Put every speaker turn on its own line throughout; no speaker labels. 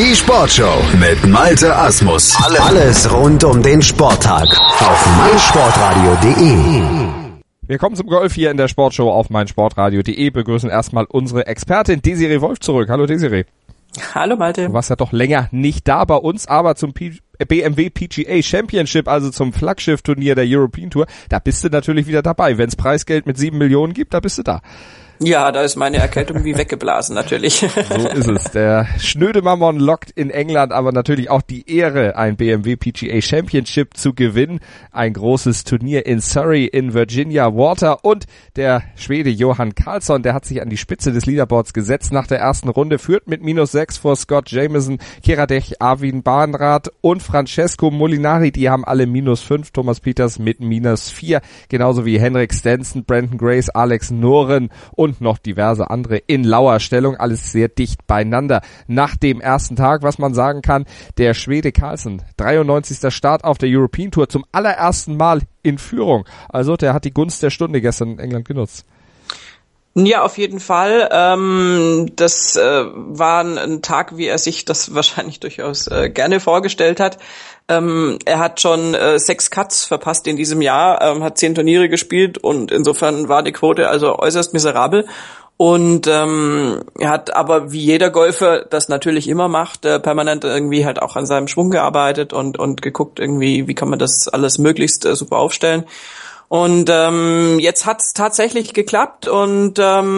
Die Sportshow mit Malte Asmus. Alles rund um den Sporttag auf meinsportradio.de.
Wir kommen zum Golf hier in der Sportshow auf meinsportradio.de. Begrüßen erstmal unsere Expertin Desiree Wolf zurück. Hallo Desiree.
Hallo Malte.
Du warst ja doch länger nicht da bei uns, aber zum BMW PGA Championship, also zum Flaggschiff-Turnier der European Tour, da bist du natürlich wieder dabei. Wenn es Preisgeld mit 7 Millionen gibt, da bist du da.
Ja, da ist meine Erkältung wie weggeblasen natürlich.
So ist es. Der schnöde Mammon lockt in England aber natürlich auch die Ehre, ein BMW PGA Championship zu gewinnen. Ein großes Turnier in Surrey in Virginia Water und der Schwede Johan Karlsson, der hat sich an die Spitze des Leaderboards gesetzt nach der ersten Runde, führt mit -6 vor Scott Jamieson, Kiradech, Arvin Bahnrath und Francesco Molinari. Die haben alle -5, Thomas Pieters mit -4, genauso wie Henrik Stenson, Brandon Grace, Alex Noren und noch diverse andere in lauer Stellung, alles sehr dicht beieinander. Nach dem ersten Tag, was man sagen kann, der Schwede Karlsson, 93. Start auf der European Tour, zum allerersten Mal in Führung. Also der hat die Gunst der Stunde gestern in England genutzt.
Ja, auf jeden Fall. Das war ein Tag, wie er sich das wahrscheinlich durchaus gerne vorgestellt hat. Er hat schon 6 Cuts verpasst in diesem Jahr, hat 10 Turniere gespielt und insofern war die Quote also äußerst miserabel. Und er hat aber wie jeder Golfer das natürlich immer macht, permanent irgendwie halt auch an seinem Schwung gearbeitet und geguckt irgendwie, wie kann man das alles möglichst super aufstellen. Und jetzt hat's tatsächlich geklappt und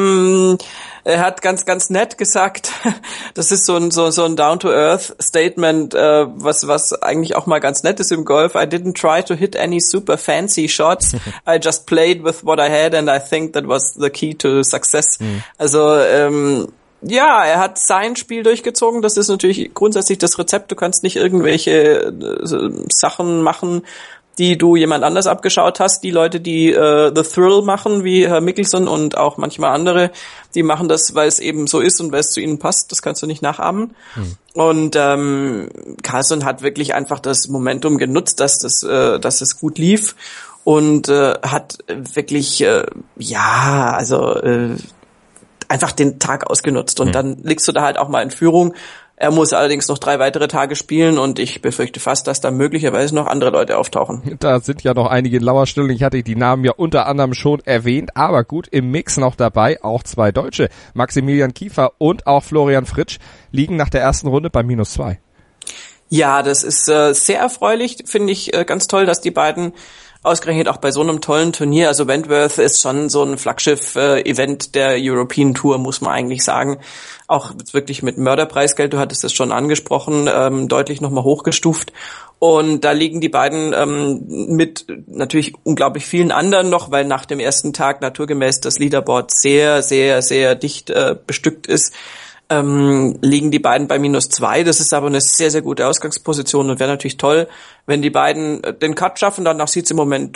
er hat ganz nett gesagt, das ist so ein Down-to-Earth-Statement, was eigentlich auch mal ganz nett ist im Golf. I didn't try to hit any super fancy shots. I just played with what I had and I think that was the key to success. Also ja, er hat sein Spiel durchgezogen. Das ist natürlich grundsätzlich das Rezept. Du kannst nicht irgendwelche Sachen machen, die du jemand anders abgeschaut hast. Die Leute, die The Thrill machen, wie Herr Mickelson und auch manchmal andere, die machen das, weil es eben so ist und weil es zu ihnen passt. Das kannst du nicht nachahmen. Und Karlsson hat wirklich einfach das Momentum genutzt, dass es gut lief und hat wirklich einfach den Tag ausgenutzt. Und dann liegst du da halt auch mal in Führung. Er muss allerdings noch 3 weitere Tage spielen und ich befürchte fast, dass da möglicherweise noch andere Leute auftauchen.
Da sind ja noch einige in lauer Stellung. Ich hatte die Namen ja unter anderem schon erwähnt, aber gut, im Mix noch dabei auch 2 Deutsche. Maximilian Kiefer und auch Florian Fritsch liegen nach der ersten Runde bei -2.
Ja, das ist sehr erfreulich, finde ich ganz toll, dass die beiden ausgerechnet auch bei so einem tollen Turnier, also Wentworth ist schon so ein Flaggschiff-Event der European Tour, muss man eigentlich sagen. Auch wirklich mit Mörderpreisgeld, du hattest es schon angesprochen, deutlich nochmal hochgestuft. Und da liegen die beiden mit natürlich unglaublich vielen anderen noch, weil nach dem ersten Tag naturgemäß das Leaderboard sehr, sehr, sehr dicht bestückt ist. Liegen die beiden bei -2. Das ist aber eine sehr, sehr gute Ausgangsposition und wäre natürlich toll, wenn die beiden den Cut schaffen. Danach sieht es im Moment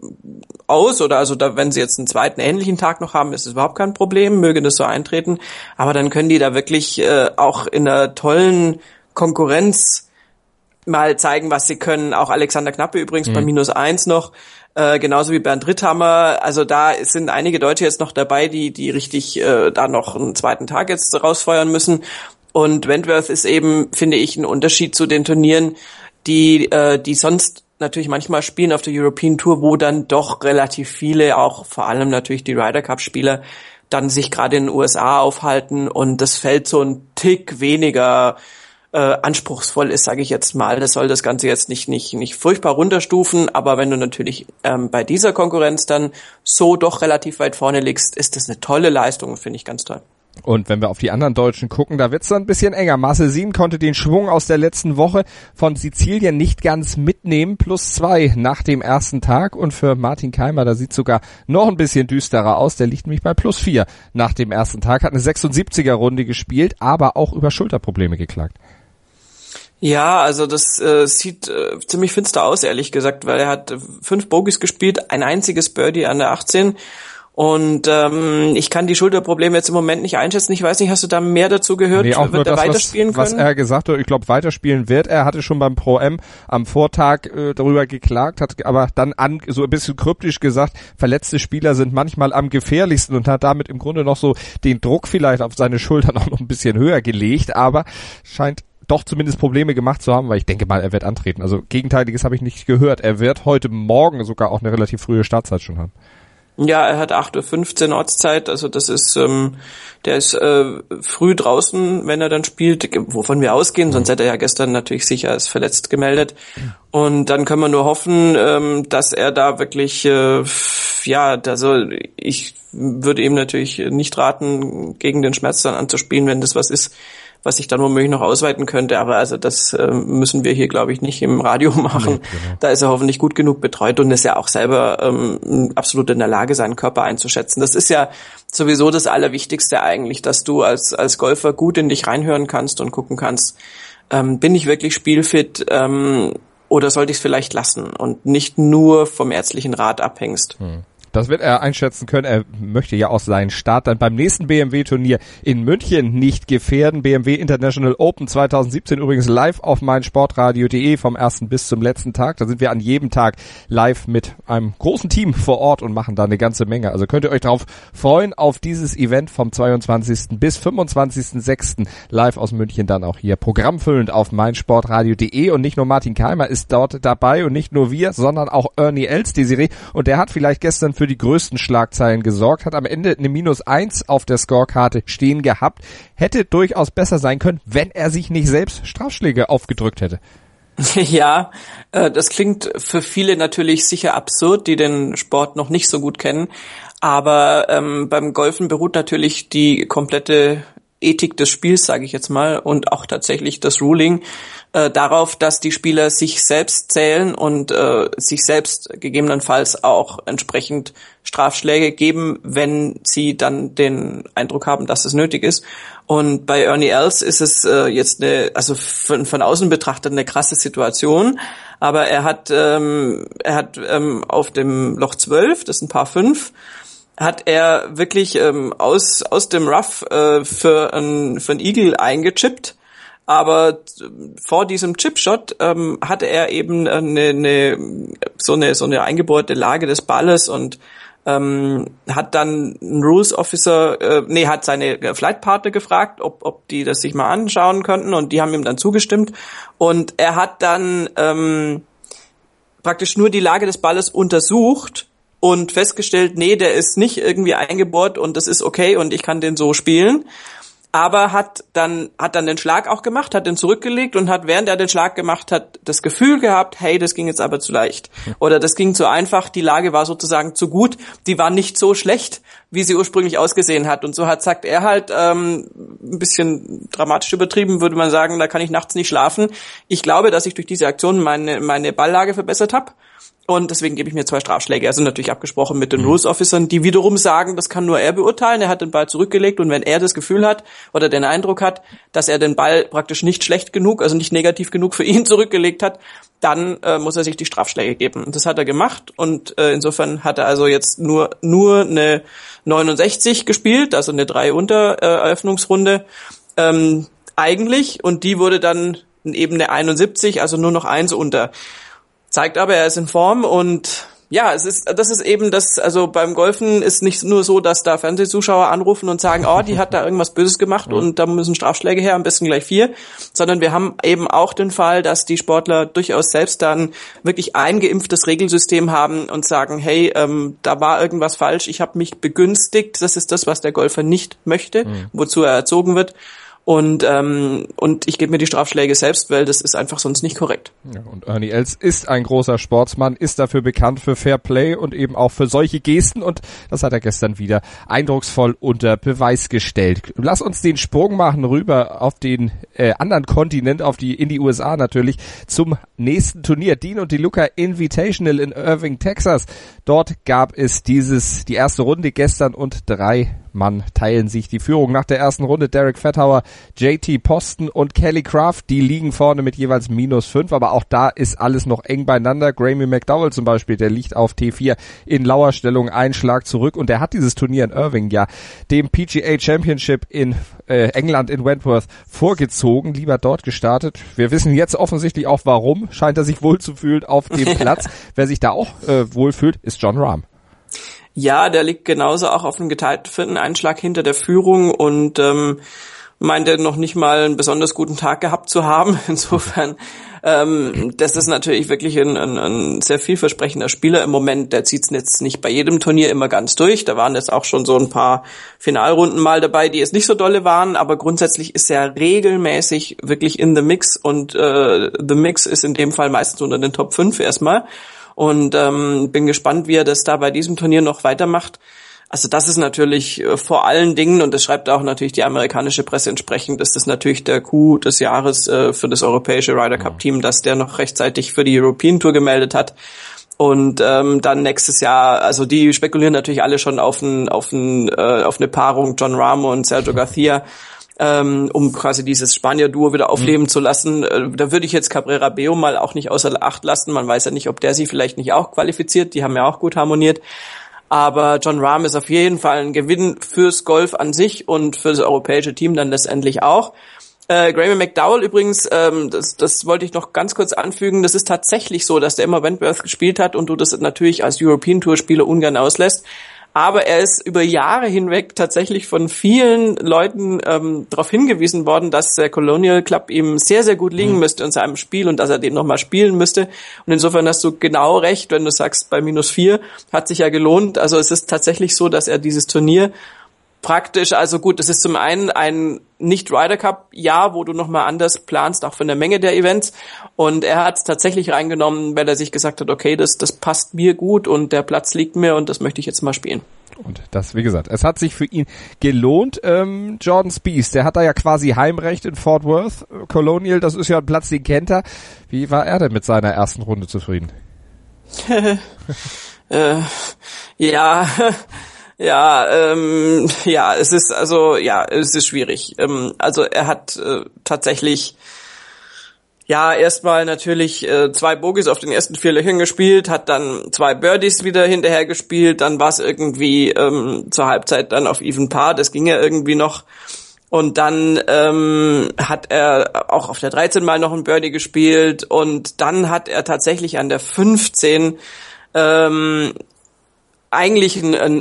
aus oder also da, wenn sie jetzt einen zweiten ähnlichen Tag noch haben, ist es überhaupt kein Problem, möge das so eintreten. Aber dann können die da wirklich auch in einer tollen Konkurrenz mal zeigen, was sie können. Auch Alexander Knappe übrigens bei -1 noch. Genauso wie Bernd Ritthammer, also da sind einige Deutsche jetzt noch dabei, die richtig da noch einen zweiten Tag jetzt rausfeuern müssen. Und Wentworth ist eben, finde ich, ein Unterschied zu den Turnieren, die sonst natürlich manchmal spielen auf der European Tour, wo dann doch relativ viele, auch vor allem natürlich die Ryder Cup Spieler, dann sich gerade in den USA aufhalten und das Feld so ein Tick weniger anspruchsvoll ist, sage ich jetzt mal. Das soll das Ganze jetzt nicht furchtbar runterstufen, aber wenn du natürlich bei dieser Konkurrenz dann so doch relativ weit vorne liegst, ist das eine tolle Leistung, finde ich ganz toll.
Und wenn wir auf die anderen Deutschen gucken, da wird's dann ein bisschen enger. Marcel Siem konnte den Schwung aus der letzten Woche von Sizilien nicht ganz mitnehmen, +2 nach dem ersten Tag. Und für Martin Keimer, da sieht's sogar noch ein bisschen düsterer aus. Der liegt nämlich bei +4 nach dem ersten Tag, hat eine 76er-Runde gespielt, aber auch über Schulterprobleme geklagt.
Ja, also das sieht ziemlich finster aus, ehrlich gesagt, weil er hat 5 Bogies gespielt, ein einziges Birdie an der 18 und ich kann die Schulterprobleme jetzt im Moment nicht einschätzen. Ich weiß nicht, hast du da mehr dazu gehört?
Nee, auch
wird er weiterspielen können?
Was er gesagt hat, ich glaube, weiterspielen wird. Er hatte schon beim Pro-M am Vortag darüber geklagt, hat aber dann so ein bisschen kryptisch gesagt, verletzte Spieler sind manchmal am gefährlichsten und hat damit im Grunde noch so den Druck vielleicht auf seine Schultern auch noch ein bisschen höher gelegt, aber scheint doch zumindest Probleme gemacht zu haben, weil ich denke mal, er wird antreten. Also Gegenteiliges habe ich nicht gehört. Er wird heute Morgen sogar auch eine relativ frühe Startzeit schon haben.
Ja, er hat 8:15 Uhr Ortszeit, also das ist, der ist früh draußen, wenn er dann spielt, wovon wir ausgehen, sonst hätte er ja gestern natürlich sicher als verletzt gemeldet. Und dann können wir nur hoffen, dass er da wirklich, ich würde ihm natürlich nicht raten, gegen den Schmerz dann anzuspielen, wenn das was ist, was ich dann womöglich noch ausweiten könnte, aber also das müssen wir hier, glaube ich, nicht im Radio machen. Nee, genau. Da ist er hoffentlich gut genug betreut und ist ja auch selber absolut in der Lage, seinen Körper einzuschätzen. Das ist ja sowieso das Allerwichtigste eigentlich, dass du als Golfer gut in dich reinhören kannst und gucken kannst, bin ich wirklich spielfit oder sollte ich es vielleicht lassen und nicht nur vom ärztlichen Rat abhängst.
Das wird er einschätzen können. Er möchte ja auch seinen Start dann beim nächsten BMW-Turnier in München nicht gefährden. BMW International Open 2017 übrigens live auf meinsportradio.de vom ersten bis zum letzten Tag. Da sind wir an jedem Tag live mit einem großen Team vor Ort und machen da eine ganze Menge. Also könnt ihr euch darauf freuen, auf dieses Event vom 22. bis 25.06. live aus München dann auch hier programmfüllend auf meinsportradio.de. Und nicht nur Martin Keimer ist dort dabei und nicht nur wir, sondern auch Ernie Els, Desiree. Und der hat vielleicht gestern für die größten Schlagzeilen gesorgt, hat am Ende eine -1 auf der Scorekarte stehen gehabt, hätte durchaus besser sein können, wenn er sich nicht selbst Strafschläge aufgedrückt hätte.
Ja, das klingt für viele natürlich sicher absurd, die den Sport noch nicht so gut kennen, aber beim Golfen beruht natürlich die komplette Ethik des Spiels, sage ich jetzt mal, und auch tatsächlich das Ruling darauf, dass die Spieler sich selbst zählen und sich selbst gegebenenfalls auch entsprechend Strafschläge geben, wenn sie dann den Eindruck haben, dass es nötig ist. Und bei Ernie Els ist es jetzt von außen betrachtet eine krasse Situation, aber er hat auf dem Loch 12, das ist ein Par 5, hat er wirklich aus dem Rough für ein Eagle eingechippt, aber vor diesem Chipshot hatte er eben eine eingebohrte Lage des Balles und hat dann einen Rules Officer, hat seine Flight Partner gefragt, ob die das sich mal anschauen könnten, und die haben ihm dann zugestimmt, und er hat dann praktisch nur die Lage des Balles untersucht und festgestellt, nee, der ist nicht irgendwie eingebohrt und das ist okay und ich kann den so spielen. Aber hat dann den Schlag auch gemacht, hat den zurückgelegt und hat, während er den Schlag gemacht hat, das Gefühl gehabt, hey, das ging jetzt aber zu leicht. Oder das ging zu einfach, die Lage war sozusagen zu gut, die war nicht so schlecht, wie sie ursprünglich ausgesehen hat. Und so sagt er halt, ein bisschen dramatisch übertrieben, würde man sagen, da kann ich nachts nicht schlafen. Ich glaube, dass ich durch diese Aktion meine Balllage verbessert habe. Und deswegen gebe ich mir 2 Strafschläge. Also natürlich abgesprochen mit den Rules Officern, die wiederum sagen, das kann nur er beurteilen. Er hat den Ball zurückgelegt, und wenn er das Gefühl hat oder den Eindruck hat, dass er den Ball praktisch nicht schlecht genug, also nicht negativ genug für ihn zurückgelegt hat, dann muss er sich die Strafschläge geben. Und das hat er gemacht, und insofern hat er also jetzt nur eine 69 gespielt, also eine 3 unter Eröffnungsrunde eigentlich, und die wurde dann eben eine 71, also nur noch 1 unter. Zeigt aber, er ist in Form, und ja, das ist eben das, also beim Golfen ist nicht nur so, dass da Fernsehzuschauer anrufen und sagen, oh, die hat da irgendwas Böses gemacht und da müssen Strafschläge her, am besten gleich 4, sondern wir haben eben auch den Fall, dass die Sportler durchaus selbst dann wirklich ein geimpftes Regelsystem haben und sagen, hey, da war irgendwas falsch, ich habe mich begünstigt, das ist das, was der Golfer nicht möchte, wozu er erzogen wird. Und ich gebe mir die Strafschläge selbst, weil das ist einfach sonst nicht korrekt.
Ja, und Ernie Els ist ein großer Sportsmann, ist dafür bekannt für Fair Play und eben auch für solche Gesten, und das hat er gestern wieder eindrucksvoll unter Beweis gestellt. Lass uns den Sprung machen rüber auf den anderen Kontinent, in die USA natürlich, zum nächsten Turnier. Dean und DeLuca Invitational in Irving, Texas. Dort gab es die erste Runde gestern, und 3 Mann teilen sich die Führung. Nach der ersten Runde Derek Fettauer, JT Poston und Kelly Craft, die liegen vorne mit jeweils -5, aber auch da ist alles noch eng beieinander. Graeme McDowell zum Beispiel, der liegt auf T4 in Lauerstellung, einen Schlag zurück, und der hat dieses Turnier in Irving ja dem PGA Championship in England in Wentworth vorgezogen, lieber dort gestartet. Wir wissen jetzt offensichtlich auch warum, scheint er sich wohlzufühlen auf dem Platz. Wer sich da auch wohlfühlt, ist Jon Rahm.
Ja, der liegt genauso auch auf einem geteilten 4. Einschlag hinter der Führung, und meint er noch nicht mal einen besonders guten Tag gehabt zu haben. Insofern, das ist natürlich wirklich ein sehr vielversprechender Spieler im Moment. Der zieht es jetzt nicht bei jedem Turnier immer ganz durch. Da waren jetzt auch schon so ein paar Finalrunden mal dabei, die jetzt nicht so dolle waren. Aber grundsätzlich ist er regelmäßig wirklich in the mix. Und the mix ist in dem Fall meistens unter den Top 5 erstmal. Und bin gespannt, wie er das da bei diesem Turnier noch weitermacht. Also das ist natürlich vor allen Dingen, und das schreibt auch natürlich die amerikanische Presse entsprechend, ist das natürlich der Coup des Jahres für das europäische Ryder Cup Team, dass der noch rechtzeitig für die European Tour gemeldet hat. Und dann nächstes Jahr, also die spekulieren natürlich alle schon auf eine Paarung Jon Rahm und Sergio Garcia, um quasi dieses Spanier-Duo wieder aufleben zu lassen. Da würde ich jetzt Cabrera Bello mal auch nicht außer Acht lassen. Man weiß ja nicht, ob der sie vielleicht nicht auch qualifiziert. Die haben ja auch gut harmoniert. Aber Jon Rahm ist auf jeden Fall ein Gewinn fürs Golf an sich und für das europäische Team dann letztendlich auch. Graham McDowell übrigens, das wollte ich noch ganz kurz anfügen, das ist tatsächlich so, dass der immer Wentworth gespielt hat und du das natürlich als European Tour Spieler ungern auslässt. Aber er ist über Jahre hinweg tatsächlich von vielen Leuten darauf hingewiesen worden, dass der Colonial Club ihm sehr, sehr gut liegen müsste in seinem Spiel und dass er den nochmal spielen müsste. Und insofern hast du genau recht, wenn du sagst, bei -4 hat sich ja gelohnt. Also es ist tatsächlich so, dass er dieses Turnier praktisch, also gut, das ist zum einen ein Nicht-Ryder-Cup-Jahr, wo du nochmal anders planst, auch von der Menge der Events. Und er hat es tatsächlich reingenommen, weil er sich gesagt hat, okay, das passt mir gut und der Platz liegt mir und das möchte ich jetzt mal spielen.
Und das, wie gesagt, es hat sich für ihn gelohnt. Jordan Spieth, der hat da ja quasi Heimrecht in Fort Worth. Colonial, das ist ja ein Platz, den kennt er. Wie war er denn mit seiner ersten Runde zufrieden? Es ist schwierig. Also er hat tatsächlich erstmal natürlich 2 Bogies auf den ersten 4 Löchern gespielt, hat dann 2 Birdies wieder hinterher gespielt, dann war es irgendwie zur Halbzeit dann auf Even Par, das ging ja irgendwie noch. Und dann hat er auch auf der 13 mal noch ein Birdie gespielt und dann hat er tatsächlich an der 15 eigentlich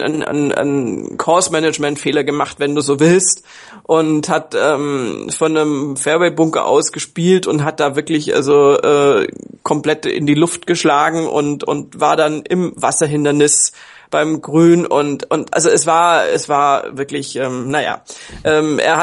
ein Course-Management-Fehler gemacht, wenn du so willst, und hat von einem Fairway-Bunker aus gespielt und hat da wirklich komplett in die Luft geschlagen und war dann im Wasserhindernis beim Grün und also es war wirklich er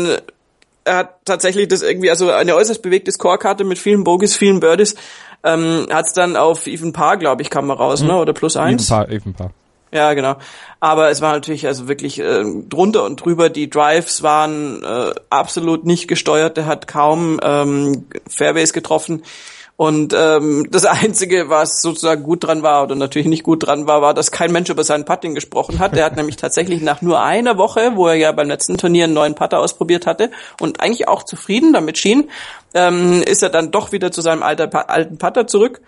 hat tatsächlich das irgendwie, also eine äußerst bewegte Scorekarte mit vielen Bogies, vielen Birdies, hat's dann auf Even Par, glaube ich, kam er raus, ne? Oder +1? Even Par.
Ja, genau. Aber es war natürlich also wirklich drunter und drüber. Die Drives waren absolut nicht gesteuert. Der hat kaum Fairways getroffen. Und das Einzige, was sozusagen gut dran war oder natürlich nicht gut dran war, dass kein Mensch über sein Putting gesprochen hat. Der hat nämlich tatsächlich nach nur einer Woche, wo er ja beim letzten Turnier einen neuen Putter ausprobiert hatte und eigentlich auch zufrieden damit schien, ist er dann doch wieder zu seinem alten Putter zurück.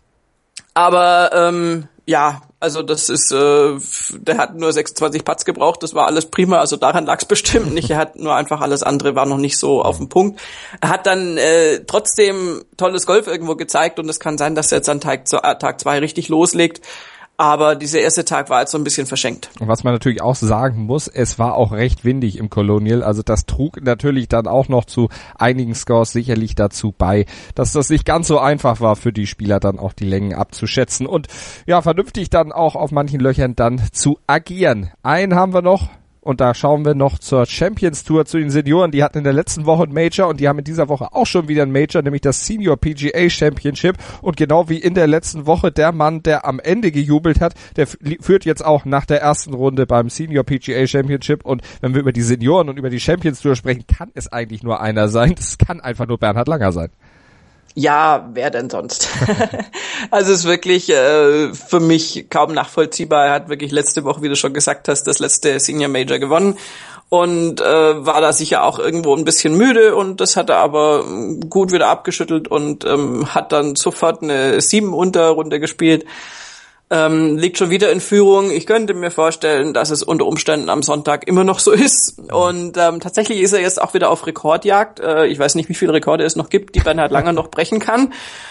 Aber also das ist, der hat nur 26 Putts gebraucht, das war alles prima, also daran lag es bestimmt nicht, er hat nur einfach alles andere, war noch nicht so auf dem Punkt. Er hat dann trotzdem tolles Golf irgendwo gezeigt und es kann sein, dass er jetzt an Tag 2 richtig loslegt. Aber dieser erste Tag war jetzt so ein bisschen verschenkt.
Und was man natürlich auch sagen muss, es war auch recht windig im Colonial. Also das trug natürlich dann auch noch zu einigen Scores sicherlich dazu bei, dass das nicht ganz so einfach war für die Spieler dann auch die Längen abzuschätzen. Und ja, vernünftig dann auch auf manchen Löchern dann zu agieren. Einen haben wir noch. Und da schauen wir noch zur Champions Tour, zu den Senioren. Die hatten in der letzten Woche ein Major und die haben in dieser Woche auch schon wieder ein Major, nämlich das Senior PGA Championship. Und genau wie in der letzten Woche der Mann, der am Ende gejubelt hat, der führt jetzt auch nach der ersten Runde beim Senior PGA Championship. Und wenn wir über die Senioren und über die Champions Tour sprechen, kann es eigentlich nur einer sein. Das kann einfach nur Bernhard Langer sein.
Ja, wer denn sonst? Also es ist wirklich für mich kaum nachvollziehbar. Er hat wirklich letzte Woche, wie du schon gesagt hast, das letzte Senior Major gewonnen und war da sicher auch irgendwo ein bisschen müde und das hat er aber gut wieder abgeschüttelt und hat dann sofort eine 7-Unter-Runde gespielt. Liegt schon wieder in Führung. Ich könnte mir vorstellen, dass es unter Umständen am Sonntag immer noch so ist. Und tatsächlich ist er jetzt auch wieder auf Rekordjagd. Ich weiß nicht, wie viele Rekorde es noch gibt, die Bernhard Langer noch brechen kann.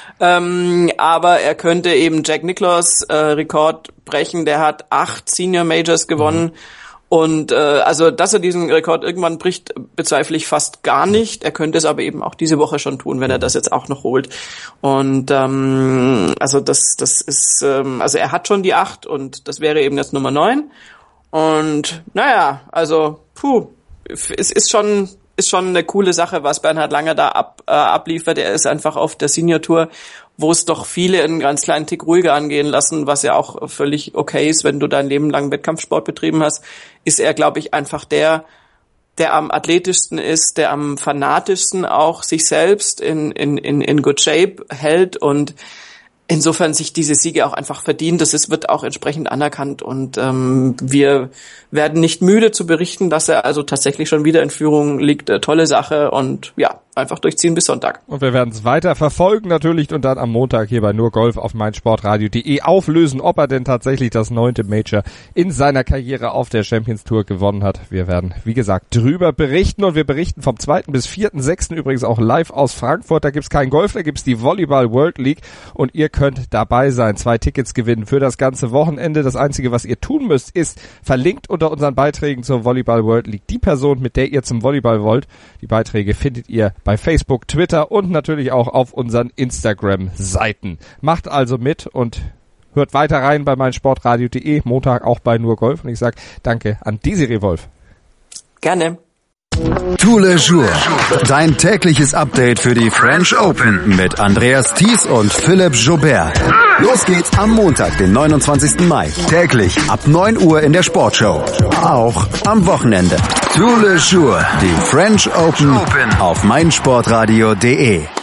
Aber er könnte eben Jack Nicklaus Rekord brechen. Der hat 8 Senior Majors gewonnen. Und also, dass er diesen Rekord irgendwann bricht, bezweifle ich fast gar nicht. Er könnte es aber eben auch diese Woche schon tun, wenn er das jetzt auch noch holt. Und also das ist, also er hat schon die 8 und das wäre eben jetzt Nummer 9. Und naja, also es ist schon eine coole Sache, was Bernhard Langer da abliefert. Er ist einfach auf der Senior Tour, wo es doch viele einen ganz kleinen Tick ruhiger angehen lassen, was ja auch völlig okay ist, wenn du dein Leben lang Wettkampfsport betrieben hast, ist er, glaube ich, einfach der am athletischsten ist, der am fanatischsten auch sich selbst in good shape hält und insofern sich diese Siege auch einfach verdient. Das wird auch entsprechend anerkannt und wir werden nicht müde zu berichten, dass er also tatsächlich schon wieder in Führung liegt. Tolle Sache und ja, einfach durchziehen bis Sonntag.
Und wir werden es weiter verfolgen natürlich und dann am Montag hier bei nur Golf auf meinsportradio.de auflösen, ob er denn tatsächlich das 9. Major in seiner Karriere auf der Champions Tour gewonnen hat. Wir werden, wie gesagt, drüber berichten und wir berichten vom 2. bis 4.6. übrigens auch live aus Frankfurt. Da gibt's keinen Golf, da gibt's die Volleyball World League und ihr könnt dabei sein, 2 Tickets gewinnen für das ganze Wochenende. Das Einzige, was ihr tun müsst, ist verlinkt unter unseren Beiträgen zur Volleyball World League die Person, mit der ihr zum Volleyball wollt. Die Beiträge findet ihr bei Facebook, Twitter und natürlich auch auf unseren Instagram-Seiten. Macht also mit und hört weiter rein bei meinsportradio.de, Montag auch bei nur Golf und ich sage danke an Desiree Wolf.
Gerne.
Tous les jours, dein tägliches Update für die French Open mit Andreas Thies und Philipp Joubert. Los geht's am Montag, den 29. Mai. Täglich ab 9 Uhr in der Sportshow. Auch am Wochenende. Tous les jours, die French Open auf meinsportradio.de.